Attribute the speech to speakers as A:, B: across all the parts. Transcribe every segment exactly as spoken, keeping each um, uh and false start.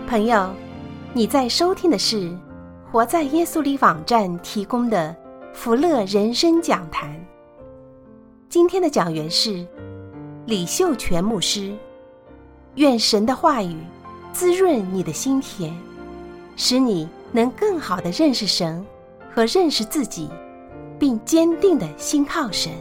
A: 朋友，你在收听的是活在耶稣里网站提供的福乐人生讲坛。今天的讲员是李秀全牧师。愿神的话语滋润你的心田，使你能更好地认识神和认识自己，并坚定地信靠神。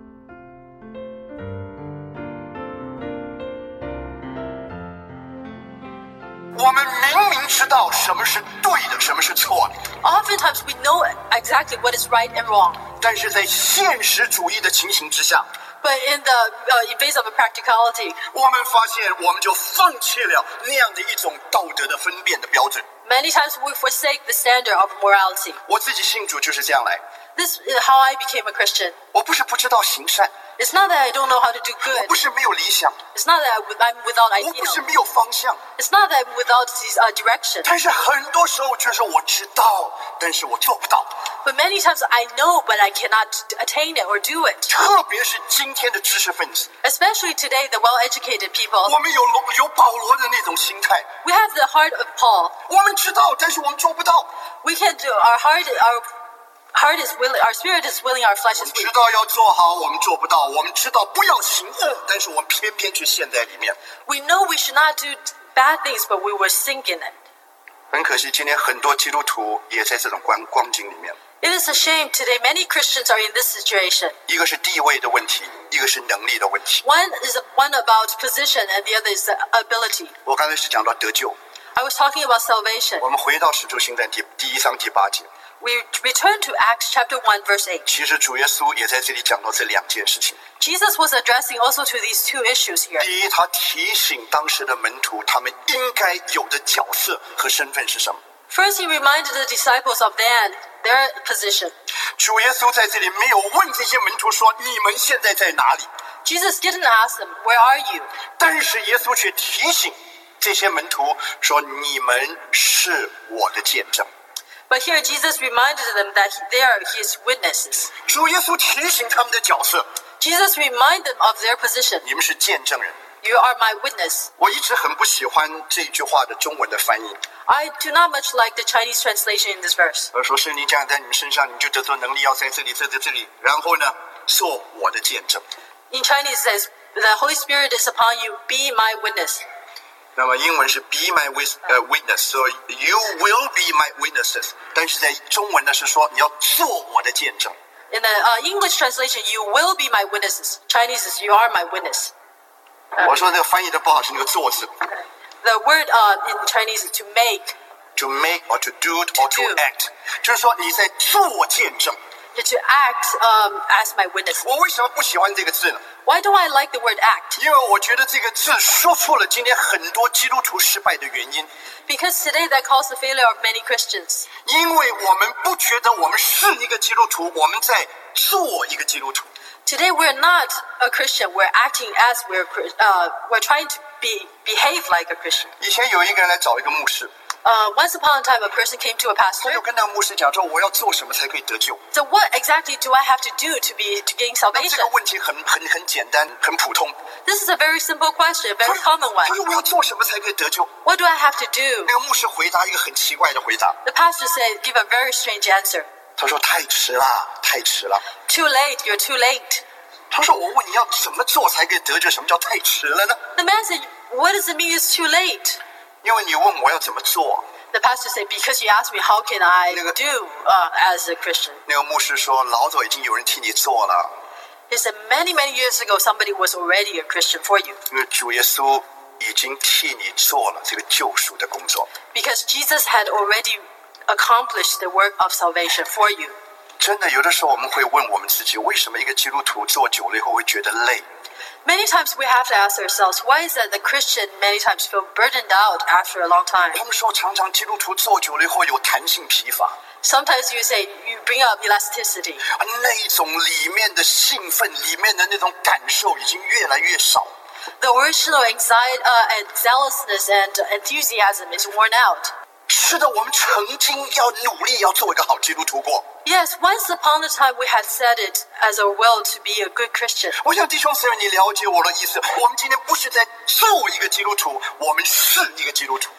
B: 我们明明知道什么是对的，什么是错的。
C: Oftentimes we know exactly what is right and wrong.
B: 但是在现实主义的情形之下
C: But in the uh, face of a practicality,
B: 我们发现我们就放弃了那样的一种道德的分辨的标准。
C: many times we forsake the standard of morality.
B: 我自己信主就是这样来，
C: This is how I became a Christian.
B: 我不是不知道行善，
C: It's not that I don't know how to do
B: 我
C: good.
B: 不是没有理想，
C: It's not that I'm without
B: 我不是
C: ideal.
B: 没有方向，
C: It's not that I'm without uh, direction.
B: 但是很多时候就是我知道，但是我做不到。
C: But many times I know, but I cannot attain it or do it.
B: 特别是今天的知识分子，
C: Especially today, the well-educated people,
B: 我们有罗有保罗的那种心态，
C: we have the heart of Paul.
B: 我们知道，但是我们做不到。
C: We can do. Our heart, our heart is willing. Our spirit is willing. Our flesh
B: 我
C: is
B: 们知
C: weak.
B: 道要做好，我们做不到；我们知道不要行恶，但是我们偏偏却陷在里面。
C: We know we should not do bad things, but we will sink in it.
B: 很可惜，今天很多基督徒也在这种光光景里面。
C: It is a shame today many Christians are in this situation.
B: 一个是地位的问题，一个是能力的问题。
C: One is one about position, and the other is the ability.
B: 我刚才是讲到得救，
C: I was talking about salvation.
B: 我们回到使徒行传第第一章第八节，
C: We return to Acts chapter one, verse eight.
B: 其实主耶稣也在这里讲到这两件事情。
C: Jesus was addressing also to these two issues here.
B: 第一，他提醒当时的门徒，他们应该有的角色和身份是什么。
C: First, he reminded the disciples of then their position.
B: 主耶稣在这里没有问这些门徒说你们现在在哪里，
C: Jesus didn't ask them, "Where are you?"
B: 但是耶稣却提醒这些门徒说你们是我的见证。
C: But here, Jesus reminded them that he- they are his witnesses.
B: 主耶稣提醒他们的角色，
C: Jesus reminded them of their position.
B: 你们是见证人。
C: You are my witness.
B: 我一直很不喜欢这句话的中文的翻译，
C: I do not much like the Chinese translation in this verse.
B: 而说圣灵降在你们身上，你们就得到能力，要在这里，这在这里，然后呢，做我的见证。
C: In Chinese, it says, "The Holy Spirit is upon you. Be my witness."
B: 那么英文是 be my wit 呃 witness， 所以 you will be my witnesses。但是在中文呢是说你要做我的见证。
C: In the uh, English translation, "You will be my witnesses." Chinese is "You are my witness."
B: 我说这个翻译的不好是那个做字
C: The word uh, in Chinese is "to make."
B: ，to make or to do or to
C: do
B: act， 就是说你在做见证。
C: To act um, as my witness.
B: 我为什么不喜欢这个字呢？
C: Why do I like the word act?
B: 因为我觉得这个字说出了今天很多基督徒失败的原因。
C: Because today that caused the failure of many Christians.
B: 因为我们不觉得我们是一个基督徒，我们在做一个基督徒。
C: Today we're not a Christian. We're acting as we're uh, we're trying to be behave like a Christian.
B: 以前有一个人来找一个牧师，
C: Uh, once upon a time, a person came to a
B: 他
C: pastor.
B: 就跟那个牧师讲说：“我要做什么才可以得救
C: So what exactly do I have to do to be to gain？”
B: 那这
C: salvation?
B: 个问题很很很简单，很普通。
C: This is a very simple question, a
B: 他
C: very
B: 说
C: common
B: 他
C: one.
B: 说：“我要做什么才可以得救
C: What do I have to do?
B: 那个牧师回答一个很奇怪的回答，
C: The pastor said, "Give a very strange answer.
B: 他说：“太迟了，太迟了。
C: Too late. You're too late." ”
B: 他说：“我问你要怎么做才可以得救？什么叫太迟了呢？
C: The man said, "What does it mean it's too late?"
B: 因为你问我要怎么做。”
C: The pastor said, "Because you asked me, how can I
B: 那个-
C: do uh, as a Christian?"
B: 那个牧师说：“老早已经有人替你做了，
C: He said, "Many, many years ago, somebody was already a Christian for you,
B: 因为主耶稣已经替你做了这个救赎的工作。”
C: because Jesus had already accomplished the work of salvation for you."
B: 真的，有的时候我们会问我们自己，为什么一个基督徒做久了以后会觉得累？
C: Many times we have to ask ourselves, why is that the Christian many times feel burdened out after a long time?
B: 他们说，常常基督徒做久了以后有弹性疲乏，
C: Sometimes you say you bring up elasticity.
B: 啊，那种里面的兴奋，里面的那种感受已经越来越少。
C: The original anxiety uh, and zealousness and enthusiasm is worn out.
B: 是的，我们曾经要努力要做一个好基督徒过。
C: Yes, once upon a time we had set it as our will to be a good Christian.
B: 我想弟兄姊妹，你了解我的意思。我们今天不是在做一个基督徒，我们是一个基督徒。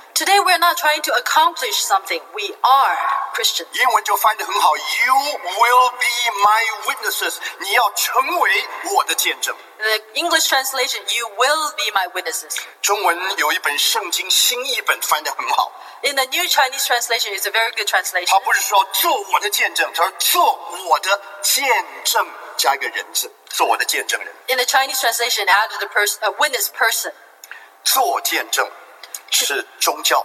C: Today we're not trying to accomplish something. We are Christians.
B: 英文就翻得很好 ，You will be my witnesses。你要成为我的见证。
C: The English translation, you will be my witnesses.
B: 中文有一本圣经新译本翻得很好，
C: In the New Chinese translation, it's a very good translation.
B: 他不是说做我的见证，他说做我的见证加一个人字，做我的见证人。
C: In the Chinese translation, it added a, pers- a witness person.
B: 做见证是宗教，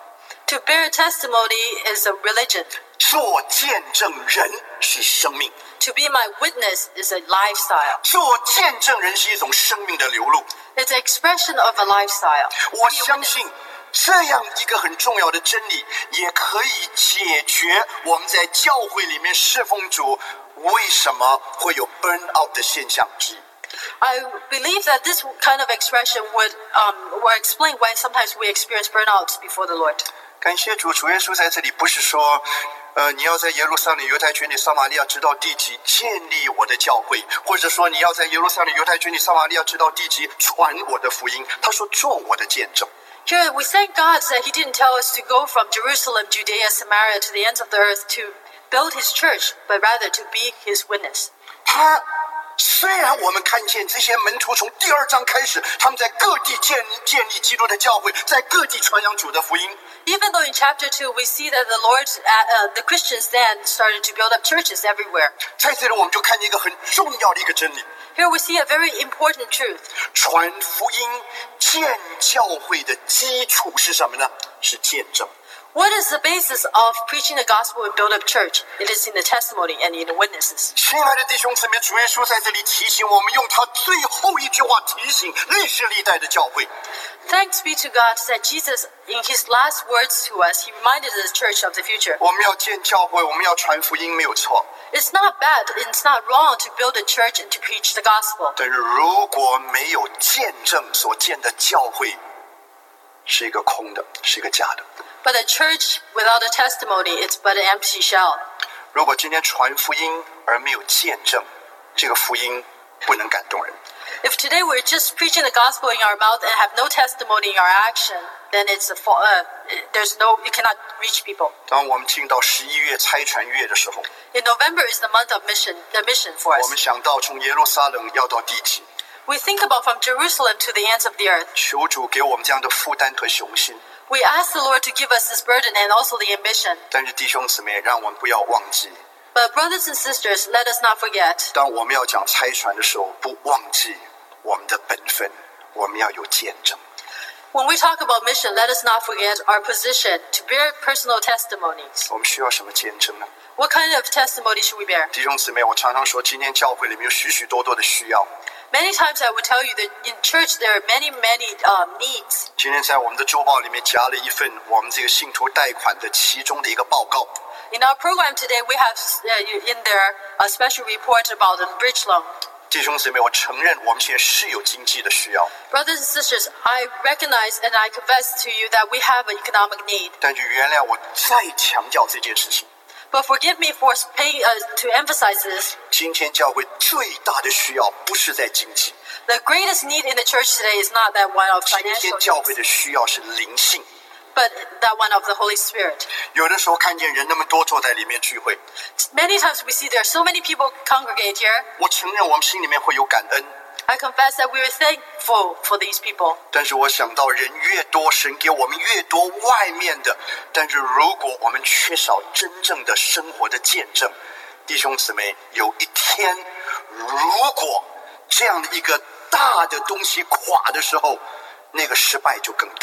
C: To bear testimony is a religion.
B: 做见证人是生命。
C: To be my witness is a lifestyle.
B: 做见证人是一种生命的流露。
C: It's an expression of a lifestyle.
B: 我相信这样一个很重要的真理，也可以解决我们在教会里面侍奉主为什么会有 burn out 的现象之一。
C: I believe that this kind of expression would um, will explain why sometimes we experience burnouts before the Lord.
B: 感谢主，主耶稣在这里不是说，呃，你要在耶路撒冷、犹太全体、撒玛利亚直到地极建立我的教会，或者说你要在耶路撒冷、犹太全体、撒玛利亚直到地极传我的福音。他说做我的见证。
C: Here we thank God that He didn't tell us to go from Jerusalem, Judea, Samaria to the ends of the earth to build His church, but rather to be His witness.
B: 他虽然我们看见这些门徒从第二章开始，他们在各地建建立基督的教会，在各地传扬主的福音。
C: Even though in chapter two we see that the Lord, uh, uh, the Christians then started to build up churches everywhere.
B: 在这里我们就看见一个很重要的一个真理：
C: Here we see a very important truth.
B: 传福音、建教会的基础是什么呢？是见证。
C: What is the basis of preaching the gospel and build up church? It is in the testimony and in the witnesses.
B: 亲爱的弟兄姊妹，主耶稣在这里提醒我们，用他最后一句话提醒历世历代的教会。
C: Thanks be to God that Jesus, in His last words to us, He reminded the church of the future.
B: 我们要建教会，我们要传福音，没有错。
C: It's not bad, it's not wrong to build a church and to preach the gospel.
B: 但是如果没有见证所建的教会，是一个空的，是一个假的。
C: But a church without a testimony, it's but an empty shell.
B: 如果今天传福音而没有见证，这个福音不能感动人。
C: If today we're just preaching the gospel in our mouth and have no testimony in our action, then it's a fa- uh, there's no you cannot reach people.
B: 当我们进到十一月差传月的时候，
C: In November is the month of mission, the mission for
B: 我们
C: us.
B: 想到从耶路撒冷要到地极，
C: We think about from Jerusalem to the ends of the earth.
B: 求主给我们这样的负担和雄心。
C: We ask the Lord to give us this burden and also the ambition.
B: 但是弟兄姊妹，让我们不要忘记，
C: But brothers and sisters, let us not forget.
B: 当我们要讲差传的时候，不忘记我们的本分，我们要有见证。
C: When we talk about mission, let us not forget our position to bear personal testimonies.
B: 我们需要什么见证呢？
C: What kind of testimony should we bear?
B: 弟兄姊妹，我常常说，今天教会里面有许许多多的需要。
C: Many times I would tell you that in church there are many, many um, needs.
B: 今天在我们的周报里面加了一份我们这个信徒贷款的其中的一个报告。
C: In our program today, we have uh, in there a special report about the bridge loan.
B: 弟兄姊妹，我承认我们现在是有经济的需要，
C: Brothers and sisters, I recognize and I confess to you that we have an economic need.
B: 但是原谅我再强调这件事情。
C: But forgive me for paying, uh, to emphasize this.
B: 今天教会最大的需要不是在经济，
C: The greatest need in the church today is not that one of
B: 今
C: financial
B: 天教会
C: needs,
B: 的需要是灵性。
C: but that one of the Holy Spirit.
B: 有的时候看见人那么多坐在里面聚会，
C: Many times we see there are so many people congregate here.
B: 我承认我们心里面会有感恩，
C: I confess that we are thankful for these people.
B: 但是我想到人越多，神给我们越多外面的，但是如果我们缺少真正的生活的见证，弟兄姊妹，有一天如果这样的一个大的东西垮的时候，那个失败就更大。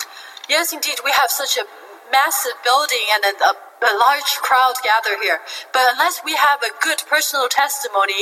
C: Yes, indeed, we have such a massive building and a, a, a large crowd gather here. But unless we have a good personal testimony,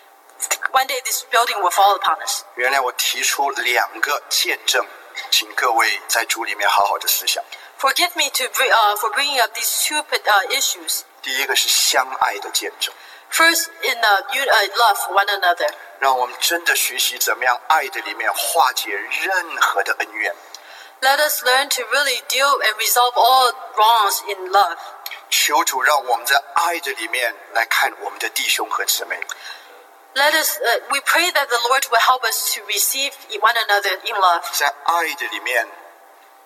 C: one day this building will fall upon us.
B: 原来我提出两个见证，请各位在主里面好好的思想。
C: Forgive me to, uh, for bringing up these two uh, issues.
B: 第一个是相爱的见证，
C: First, in uh, you, uh, love for one another.
B: 让我们真的学习怎么样爱的里面化解任何的恩怨。
C: Let us learn to really deal and resolve all wrongs in love.
B: 求主让我们在爱的里面来看我们的弟兄和姊妹。
C: Let us, uh, we pray that the Lord will help us to receive one another in love.
B: 在爱的里面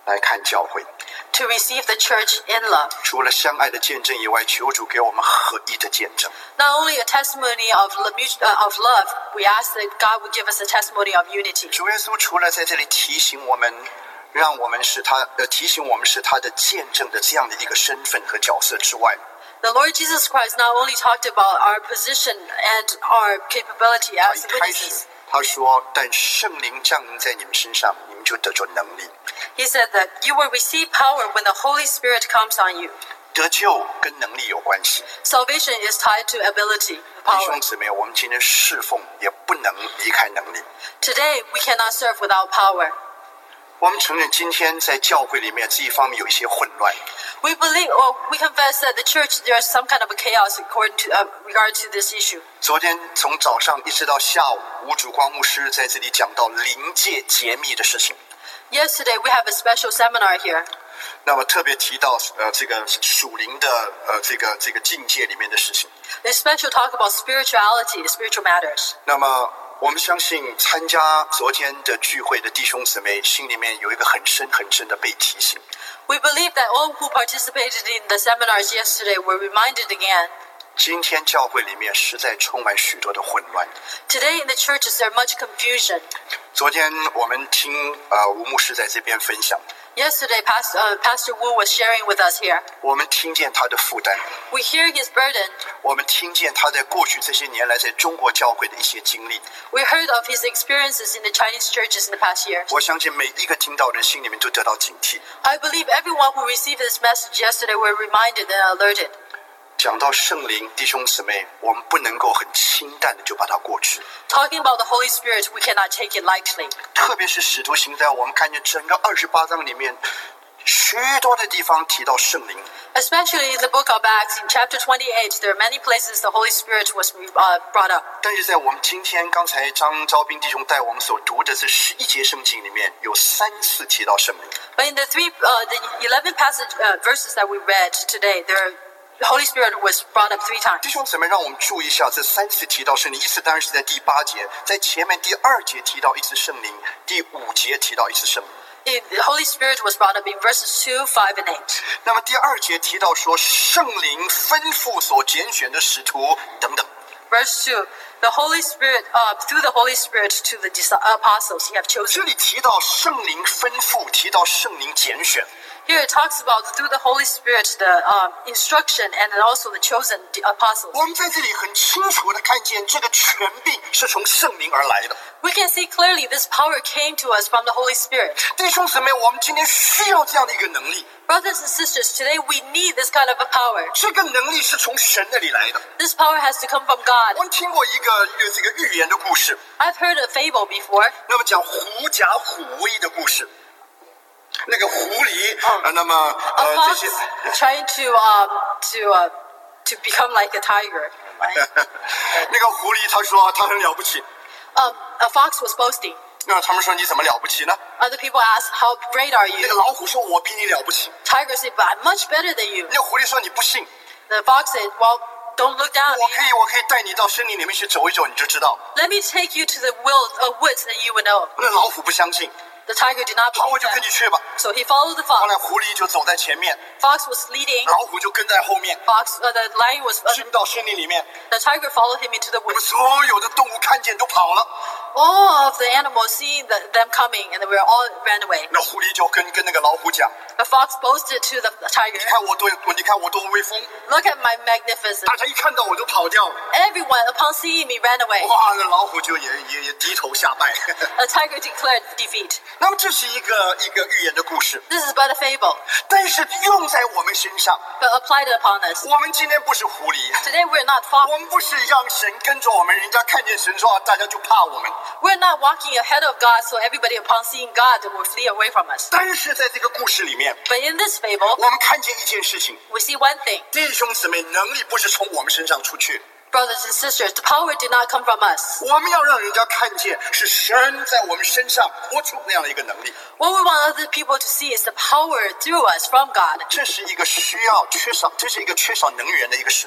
B: 来看教会。
C: to receive the church in love.
B: 除了相爱的见证以外，求主给我们合一的见证。
C: Not only a testimony of, uh, of love, we ask that God would give us a testimony of unity.
B: 主耶稣除了在这里提醒我们，让我们是他呃提醒我们是他的见证的这样的一个身份和角色之外，
C: The Lord Jesus Christ not only talked about our position and our capability
B: 他
C: as
B: 一开始
C: witnesses.
B: 他说：“但圣灵降临在你们身上，你们就得着能力。”
C: He said that you will receive power when the Holy Spirit comes on you.
B: 得救跟能力有关系。
C: Salvation is tied to ability,
B: 弟
C: power.
B: 兄姊妹，我们今天侍奉也不能离开能力。
C: Today, we cannot serve without power.
B: 我们承认今天在教会里面这一方面有一些混乱。
C: We believe, or we confess that the church, there is some kind of a chaos according to, uh, regard to this issue.
B: 昨天从早上一直到下午，吴主光牧师在这里讲到灵界解密的事情。
C: Yesterday, we have a special seminar here.
B: 那么特别提到呃这个属灵的呃这个这个境界里面的事情。
C: A special talk about spirituality, spiritual matters.
B: 那么我们相信参加昨天的聚会的弟兄姊妹心里面有一个很深很深的被提醒。
C: We believe that all who participated in the seminars yesterday were reminded again.
B: 今天教会里面实在充满许多的混乱。
C: Today in the churches, there's much confusion.
B: 昨天我们听呃吴牧师在这边分享，
C: Yesterday, Pastor, uh, Pastor Wu was sharing with us here.
B: 我们听见他的负担，
C: We hear his burden.
B: 我们听见他在过去这些年来在中国教会的一些经历。
C: We heard of his experiences in the Chinese churches in the past years.
B: 我相信每一个听到的人心里面都得到警惕。
C: I believe everyone who received this message yesterday were reminded and alerted.
B: 讲到圣灵，弟兄姊妹，我们不能够很清淡的就把它过去。
C: Talking about the Holy Spirit, we cannot take it lightly.
B: 特别是使徒行传，我们看见整个二十八章里面，许多的地方提到圣灵。
C: Especially in the book of Acts, in chapter twenty-eight, there are many places the Holy Spirit was uh, brought up.
B: 但是在我们今天刚才张昭斌弟兄带我们所读的这十一节圣经里面，有三次提到圣灵。
C: But in the three, uh, the eleven passage uh, verses that we read today, there, the Holy Spirit was brought up three times.
B: 弟兄姊妹，让我们注意一下，这三次提到圣灵，一次当然是在第八节，在前面第二节提到一次圣灵，第五节提到一次圣灵。
C: It, the Holy Spirit was brought up in verses two, five, and eight.
B: 那么第二节提到说，圣灵吩咐所拣选的使徒等等。
C: Verse two, the Holy Spirit, uh, through the Holy Spirit to the dis- apostles he have
B: 这
C: chosen.
B: 里提到圣灵吩咐，提到圣灵拣选。
C: Here it talks about through the Holy Spirit the uh, instruction and then also the chosen apostles.
B: 我们在这里很清楚的看见，这个权柄是从圣灵而来的。
C: We can see clearly this power came to us from the Holy Spirit.
B: 弟兄姊妹，我们今天需要这样的一个能力。
C: Brothers and sisters, today we need this kind of a power.
B: 这个能力是从神那里来的。
C: This power has to come from
B: 我
C: God.
B: 们听过一个这个寓言的故事，
C: I've heard a fable before.
B: 那么讲狐假虎威的故事。那个狐狸，呃，那么
C: A
B: 呃
C: fox
B: 这些，
C: trying to um to uh to become like a tiger. Right?
B: 那个狐狸他说他很了不起，
C: Um, a fox was boasting.
B: 那他们说你怎么了不起呢？
C: Other people asked, "How great are
B: 那个
C: you?"
B: 老虎说我比你了不起，
C: Tiger said, "But I'm much better than you."
B: 那个狐狸说你不信，
C: The fox said, "Well, don't look down at
B: 我可
C: me.
B: 以我可以带你到森林里面去走一走，你就知道。
C: Let me take you to the will, uh, woods, and you will know."
B: 那老虎不相信，
C: The tiger did not
B: 好，我
C: believe
B: 就跟你
C: that.
B: 去吧。
C: So he followed the
B: 后
C: fox.
B: 来狐狸就走在前面，
C: Fox was leading.
B: 老虎就跟在后面，
C: Fox, uh, the lion was. Uh,
B: 进到森林里面，
C: the tiger followed him into the
B: 我们
C: woods.
B: 所有的动物看见都跑了，
C: All of the animals seeing the, them coming, and they were all ran away.
B: 那狐狸就跟跟那个老虎讲，
C: The fox boasted to the tiger,
B: 你看我多，你看我多威风，
C: "Look at my magnificence."
B: 大家一看到我就跑掉了。
C: Everyone, upon seeing me, ran away.
B: 哇，那老虎就也也也低头下拜。
C: The tiger declared defeat.
B: 那么这是一个一个寓言的故事，
C: This is but a fable,
B: 但是用在我们身上，
C: but applied upon us.
B: 我们今天不是狐狸，
C: Today we're not fox.
B: 我们不是让神跟着我们，人家看见神说大家就怕我们。
C: We're not walking ahead of God, so everybody upon seeing God will flee away from us.
B: 但是在这个故事里面，
C: But in this fable,
B: 我们看见一件事情，
C: we see one thing.
B: 弟兄姊妹，能力不是从我们身上出去，
C: Brothers and sisters, the power did not come from us.
B: 我们要让人家看见是神在我们身上活出那样的一个能力。
C: What we want other people to see is the power through us from God.
B: 这是一个需要缺少，这是一个缺少能源的一个时代。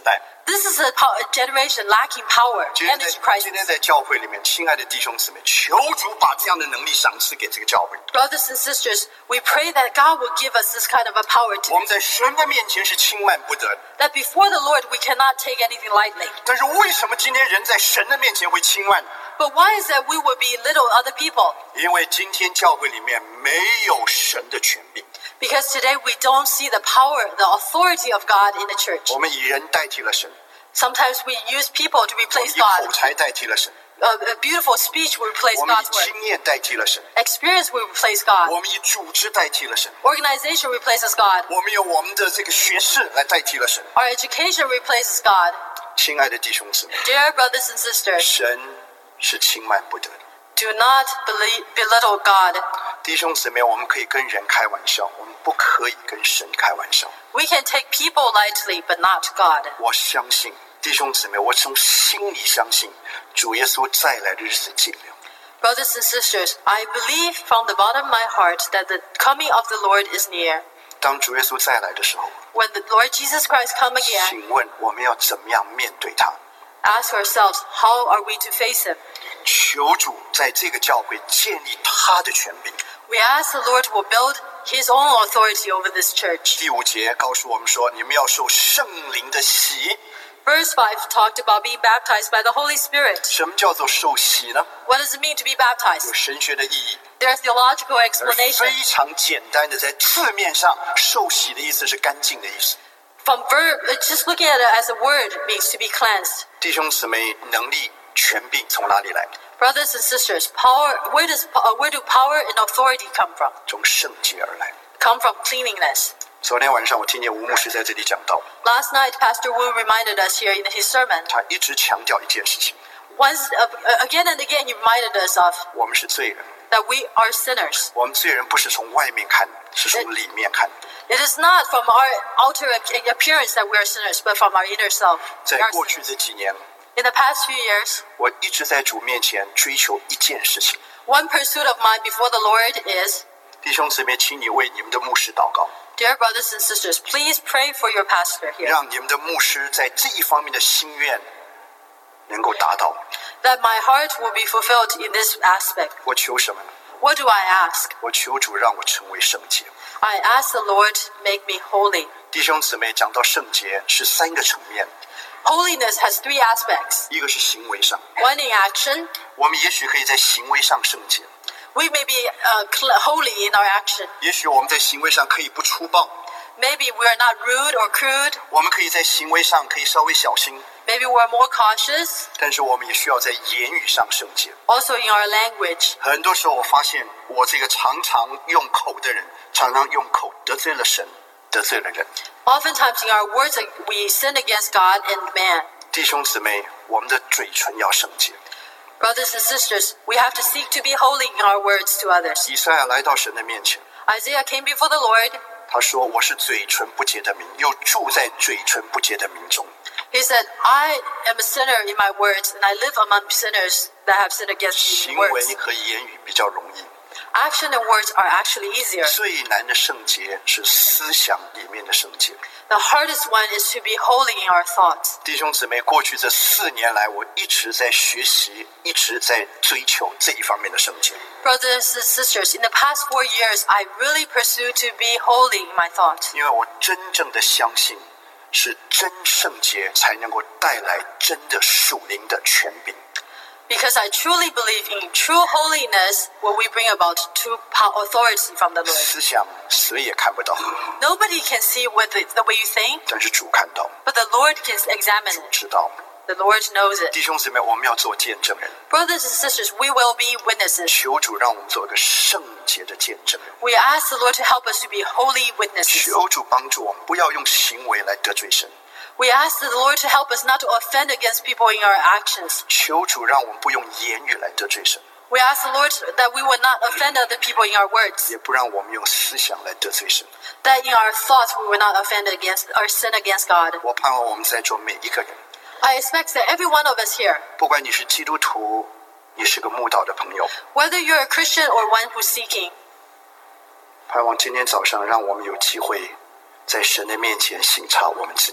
C: This is a, po- a generation lacking power,
B: 今天在
C: energy
B: 今天
C: crisis.
B: 在教会里面，亲爱的弟兄姊妹，求主把这样的能力赏赐给这个教会。
C: Brothers and sisters, we pray that God will give us this kind of a power
B: 我
C: to,
B: 们在神的面前是轻慢不得的，
C: that before the Lord we cannot take anything lightly.
B: 但是为什么今天人在神的面前会轻慢？
C: But why is that we will belittle other people?
B: 因为今天教会里面没有神的权柄，
C: Because today we don't see the power, the authority of God in the church.
B: 我们以人代替了神，
C: Sometimes we use people to
B: 我们
C: replace
B: 以口
C: God.
B: 才代替了神，
C: A, a beautiful speech will replace
B: 我们以
C: God's word.
B: 经验代替了神，
C: Experience will replace God.
B: 我们以组织代替了神，
C: Organization replaces God.
B: 我们用我们的这个学识来代替了神。
C: Our education replaces God.
B: 亲爱的弟兄姊妹，
C: Dear brothers and sisters,
B: 神是轻慢不得的。
C: do not beli- belittle God.
B: 弟兄姊妹，我们可以跟人开玩笑，我们不可以跟神开玩笑。
C: We can take people lightly, but not God.
B: 我相信弟兄姊妹，我从心里相信，主耶稣再来的日子近了。
C: Brothers and sisters, I believe from the bottom of my heart that the coming of the Lord is near.
B: 当主耶稣再来的时候，
C: When the Lord Jesus Christ come again,
B: 请问我们要怎么样面对他？
C: ask ourselves, how are we to face him?
B: 求主在这个教会建立他的权柄。
C: We ask the Lord will build his own authority over this church.
B: 第五节告诉我们说，你们要受圣灵的洗。
C: Verse five talked about being baptized by the Holy Spirit.
B: 什么叫做受洗呢？
C: What does it mean to be
B: 有
C: baptized?
B: 神学的意义，
C: There's theological
B: 而
C: explanation.
B: 非常简单的，在字面上，受洗的意思是干净的意思。
C: From verb, uh, just looking at it as a word means to be cleansed.
B: 弟兄姊妹，能力、权柄从哪里来？
C: Brothers and sisters, power. Where does uh, where do power and authority come from?
B: 从圣洁而来。
C: Come from cleanliness.
B: 昨天晚上我听见吴牧师在这里讲到，
C: Last night, Pastor Wu reminded us here in his sermon.
B: 他一直强调一件事情：
C: Once uh, uh, again and again, he reminded us of
B: 我们是罪人。
C: that we are sinners.
B: 我们罪人不是从外面看的，是从里面看的。
C: It is not from our outer appearance that we are sinners, but from our inner self. We
B: 在
C: are
B: 过去
C: sinners.
B: 这几年，
C: In the past few years,
B: 我一直在主面前追求一件事情：
C: one pursuit of mine before the Lord is,
B: 弟兄姊妹，请你为你们的牧师祷告，
C: dear brothers and sisters, please pray for your pastor here,
B: 让你们的牧师在这一方面的心愿能够达到。
C: that my heart will be fulfilled in this aspect.
B: 我求什么呢？
C: What do I ask?
B: 我求主让我成为圣洁。
C: I ask the Lord to make me holy.
B: 弟兄姊妹，讲到圣洁是三个层面，
C: Holiness has three aspects.
B: 一个是行为上，
C: One in action.
B: 我们也许可以在行为上圣洁，
C: We may be uh, cl- holy in our action.
B: 也许我们在行为上可以不粗暴，
C: Maybe we are not rude or crude.
B: 我们可以在行为上可以稍微小心，
C: Maybe we are more cautious.
B: 但是我们也需要在言语上圣洁。
C: Also in our language.
B: 很多时候我发现，我这个常常用口的人，常常用口得罪了神，得罪了人。
C: Oftentimes in our words we sin against God and man.
B: 弟兄姊妹，我们的嘴唇要圣洁。
C: Brothers and sisters, we have to seek to be holy in our words to others.
B: 以赛亚来到神的面前，
C: Isaiah came before the Lord.
B: 他说：“我是嘴唇不洁的民，又住在嘴唇不洁的民中。”
C: He said, I am a sinner in my words, and I live among sinners that have sinned against me
B: 行
C: in
B: 为
C: words.
B: 和言语比较容易，
C: Action and words are actually easier.
B: 最难的圣洁是思想里面的圣洁。
C: The hardest one is to be holy in our thoughts.
B: 弟兄姊妹，过去这四年来，我一直在学习，一直在追求这一方面的圣洁。
C: Brothers and sisters, in the past four years, I really pursued to be holy in my thoughts.
B: 因为我真正的相信，是真圣洁才能够带来真的属灵的权柄。
C: Because I truly believe in true holiness will we bring about true power, authority from the Lord.
B: 思想谁也看不到，
C: Nobody can see what the, the way you think,
B: 但是主看到，
C: but the Lord can examine
B: 主
C: it.
B: 知道。
C: The Lord knows it.
B: 弟兄姊妹，我们要做见证人，
C: Brothers and sisters, we will be witnesses.
B: 求主让我们做一个圣洁的见证人。
C: We ask the Lord to help us to be holy witnesses.
B: 求主帮助我们，不要用行为来得罪神。
C: We ask the Lord to help us not to offend against people in our actions.
B: 求主让我们不用言语来得罪神，
C: We ask the Lord that we will not offend other people in our words.
B: 也不让我们用思想来得罪神。
C: That in our thoughts we will not offend against or sin against God.
B: 我盼望我们在座每一个人，
C: I expect that every one of us here,
B: 不管你是基督徒，你是个慕道的朋友，
C: whether you're a Christian or one who's seeking,
B: 盼望今天早上让我们有机会在神的面前省察我们自己。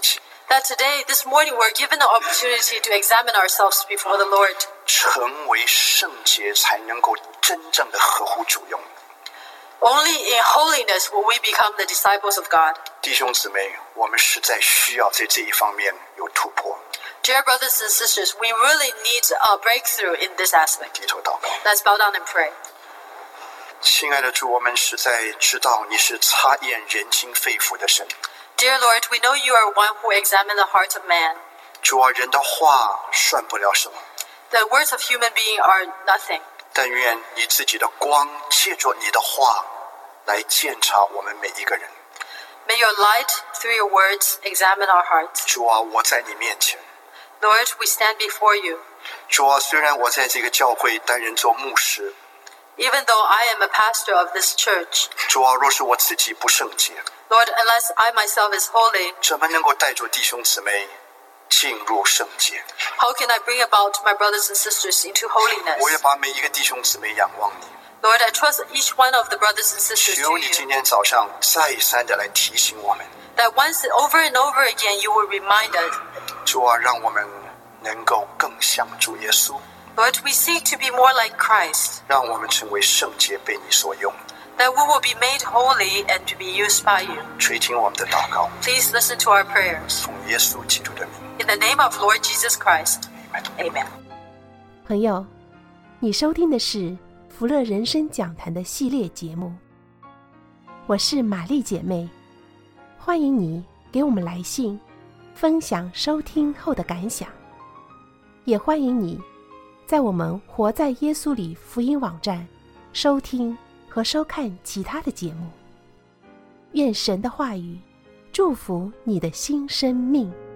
C: that today, this morning, we're given the opportunity to examine ourselves before the Lord.
B: 成为圣洁才能够真正的合乎主用。
C: Only in holiness will we become the disciples of God.
B: 弟兄姊妹，我们实在需要在这一方面有突破。
C: Dear brothers and sisters, we really need a breakthrough in this aspect.
B: 低头祷告。
C: Let's bow down and pray.
B: 亲爱的主，我们实在知道你是察验人心肺腑的神。
C: Dear Lord, we know you are one who examines the heart of man.
B: 主啊，人的话算不了什么，
C: The words of human being are nothing.
B: 但愿你自己的光借着你的话来鉴察我们每一个人。
C: May your light, through your words, examine our hearts.
B: 主啊，我在你面前。
C: Lord, we stand before you.
B: 主啊，虽然我在这个教会担任做牧师，
C: Even though I am a pastor of this church,
B: 主啊，若是我自己不圣洁，
C: Lord, unless I myself is holy,
B: 怎么能够带着弟兄姊妹进入圣洁？
C: how can I bring about my brothers and sisters into
B: 我也
C: holiness?
B: 把每一个弟兄姊妹仰望你，
C: Lord, I trust each one of the brothers and sisters
B: 求
C: to
B: 你
C: you,
B: 今天早上再三的来提醒我们，
C: that once over and over again you will remind us.
B: 主啊，让我们能够更像主耶稣，
C: Lord, we seek to be more like Christ,
B: 让我们成为圣洁，被你所用。
C: that we will be made holy and to be used by you.
B: 垂听我们的祷告，
C: Please listen to our prayers.
B: 奉耶稣基督的名。
C: In the name of Lord Jesus Christ, amen.
A: 朋友，你收听的是福乐人生讲坛的系列节目，我是玛丽姐妹，欢迎你给我们来信，分享收听后的感想，也欢迎你在我们活在耶稣里福音网站收听和收看其他的节目。愿神的话语祝福你的新生命。